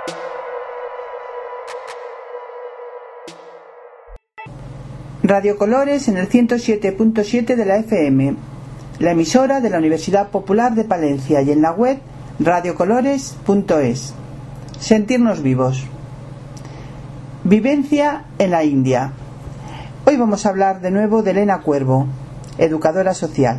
Radio Colores en el 107.7 de la FM, la emisora de la Universidad Popular de Palencia, y en la web radiocolores.es. Sentirnos vivos. Vivencia en la India. Hoy vamos a hablar de nuevo de Elena Cuervo, educadora social,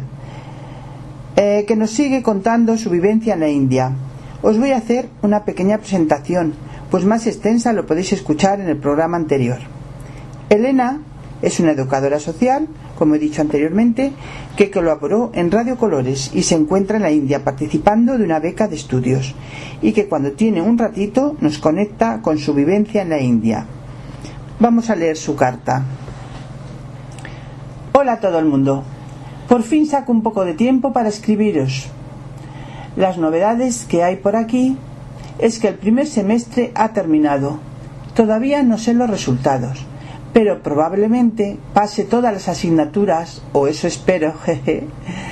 que nos sigue contando su vivencia en la India. Os voy a hacer una pequeña presentación, pues más extensa lo podéis escuchar en el programa anterior. Elena es una educadora social, como he dicho anteriormente, que colaboró en Radio Colores y se encuentra en la India participando de una beca de estudios, y que cuando tiene un ratito nos conecta con su vivencia en la India. Vamos a leer su carta. Hola a todo el mundo. Por fin saco un poco de tiempo para escribiros. Las novedades que hay por aquí es que el primer semestre ha terminado. Todavía no sé los resultados, pero probablemente pase todas las asignaturas, o eso espero, jeje.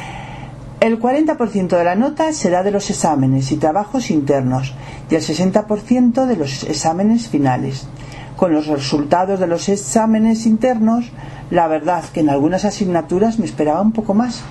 El 40% de la nota será de los exámenes y trabajos internos, y el 60% de los exámenes finales. Con los resultados de los exámenes internos, la verdad que en algunas asignaturas me esperaba un poco más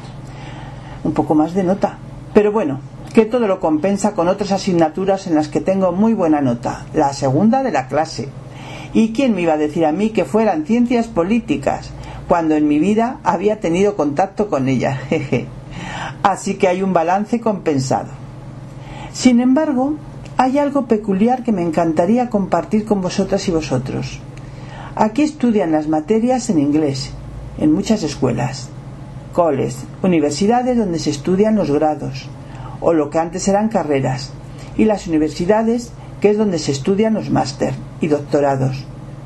de nota. Pero bueno, que todo lo compensa con otras asignaturas en las que tengo muy buena nota, la segunda de la clase. ¿Y quién me iba a decir a mí que fueran ciencias políticas, cuando en mi vida había tenido contacto con ellas? Jeje. Así que hay un balance compensado. Sin embargo, hay algo peculiar que me encantaría compartir con vosotras y vosotros. Aquí estudian las materias en inglés, en muchas escuelas, coles, universidades donde se estudian los grados, o lo que antes eran carreras, y las universidades, que es donde se estudian los máster y doctorados.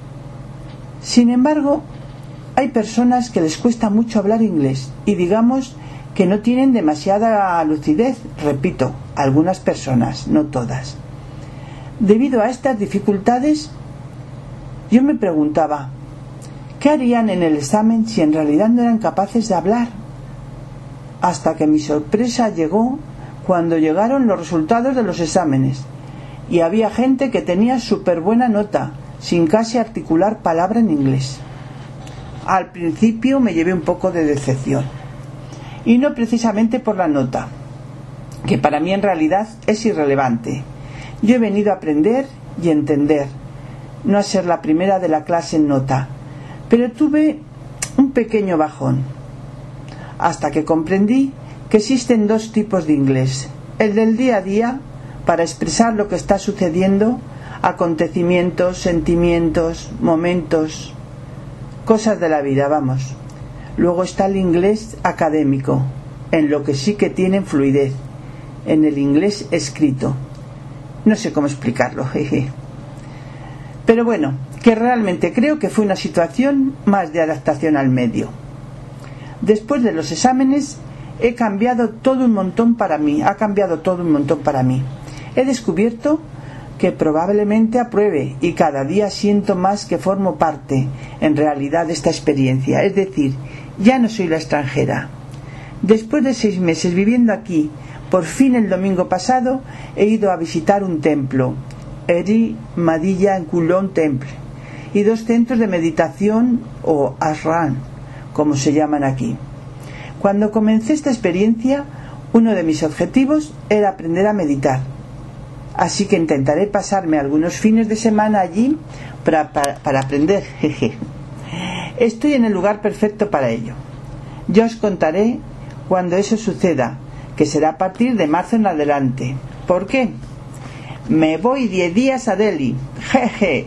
Sin embargo, hay personas que les cuesta mucho hablar inglés y digamos que no tienen demasiada lucidez, repito, algunas personas, no todas. Debido a estas dificultades, yo me preguntaba, ¿qué harían en el examen si en realidad no eran capaces de hablar? Hasta que mi sorpresa llegó cuando llegaron los resultados de los exámenes. Y había gente que tenía súper buena nota, sin casi articular palabra en inglés. Al principio me llevé un poco de decepción. Y no precisamente por la nota, que para mí en realidad es irrelevante. Yo he venido a aprender y entender, no a ser la primera de la clase en nota. Pero tuve un pequeño bajón, hasta que comprendí que existen dos tipos de inglés. El del día a día, para expresar lo que está sucediendo, acontecimientos, sentimientos, momentos, cosas de la vida, vamos. Luego está el inglés académico, en lo que sí que tienen fluidez, en el inglés escrito. No sé cómo explicarlo, jeje. Pero bueno, que realmente creo que fue una situación más de adaptación al medio. Después de los exámenes ha cambiado todo un montón para mí. He descubierto que probablemente apruebe y cada día siento más que formo parte, en realidad, de esta experiencia. Es decir, ya no soy la extranjera. Después de 6 meses viviendo aquí, por fin el domingo pasado he ido a visitar un templo, Eri Madhya en Kulon Temple, y 2 centros de meditación o ashram, como se llaman aquí. Cuando comencé esta experiencia, uno de mis objetivos era aprender a meditar. Así que intentaré pasarme algunos fines de semana allí para aprender. Estoy en el lugar perfecto para ello. Yo os contaré cuando eso suceda, que será a partir de marzo en adelante. ¿Por qué? Me voy 10 días a Delhi. Jeje.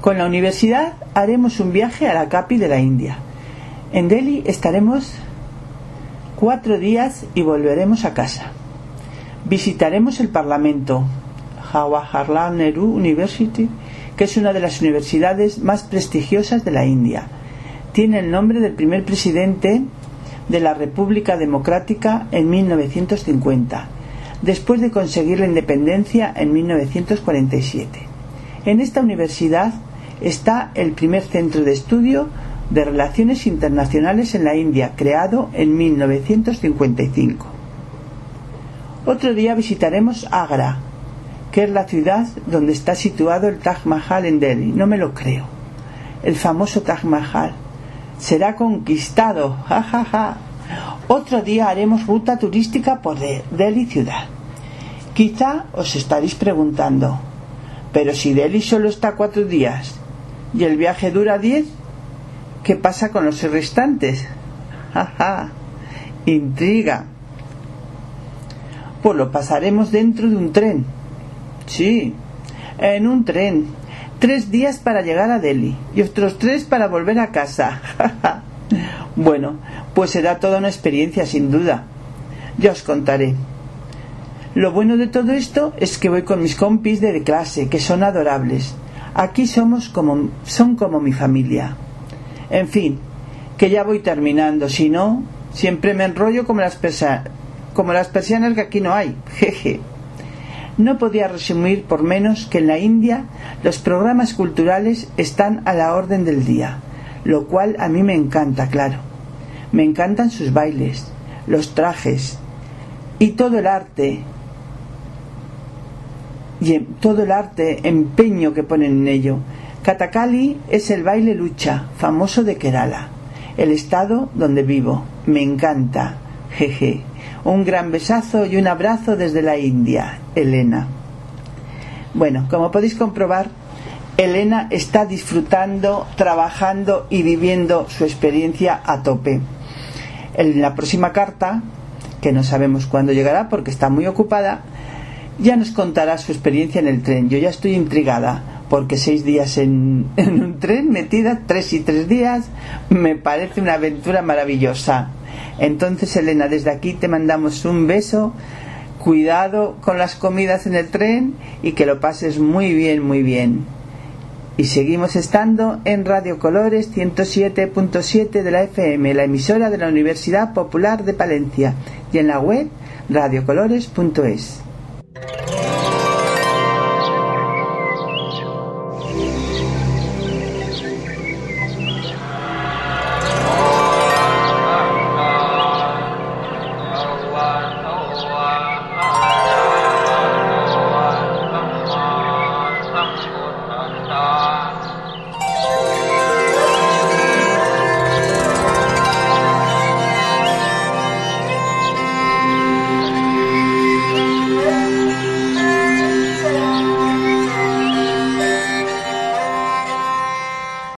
Con la universidad haremos un viaje a la capi de la India. En Delhi estaremos 4 días y volveremos a casa. Visitaremos el Parlamento, Jawaharlal Nehru University, que es una de las universidades más prestigiosas de la India. Tiene el nombre del primer presidente de la República Democrática en 1950, después de conseguir la independencia en 1947. En esta universidad está el primer centro de estudio de relaciones internacionales en la India, creado en 1955. Otro día visitaremos Agra, que es la ciudad donde está situado el Taj Mahal en Delhi. No me lo creo. El famoso Taj Mahal será conquistado. Ja, ja, ja. Otro día haremos ruta turística por Delhi ciudad. Quizá os estaréis preguntando, pero si Delhi solo está 4 días y el viaje dura 10, ¿qué pasa con los restantes? Ja, ja. Intriga. Pues lo pasaremos dentro de un tren. Sí, en un tren. 3 días para llegar a Delhi y otros 3 para volver a casa. Bueno, pues será toda una experiencia sin duda. Ya os contaré. Lo bueno de todo esto es que voy con mis compis de clase, que son adorables. Aquí son como mi familia. En fin, que ya voy terminando. Si no, siempre me enrollo como las persianas que aquí no hay. Jeje. No podía resumir por menos que en la India los programas culturales están a la orden del día, lo cual a mí me encanta, claro. Me encantan sus bailes, los trajes y todo el arte empeño que ponen en ello. Kathakali es el baile lucha famoso de Kerala, el estado donde vivo. Me encanta. Jeje. Un gran besazo y un abrazo desde la India, Elena. Bueno, como podéis comprobar, Elena está disfrutando, trabajando y viviendo su experiencia a tope. En la próxima carta, que no sabemos cuándo llegará porque está muy ocupada, ya nos contará su experiencia en el tren. Yo ya estoy intrigada, porque 6 días en un tren metida, 3 y 3 días, me parece una aventura maravillosa. Entonces, Elena, desde aquí te mandamos un beso, cuidado con las comidas en el tren y que lo pases muy bien, muy bien. Y seguimos estando en Radio Colores 107.7 de la FM, la emisora de la Universidad Popular de Palencia, y en la web radiocolores.es.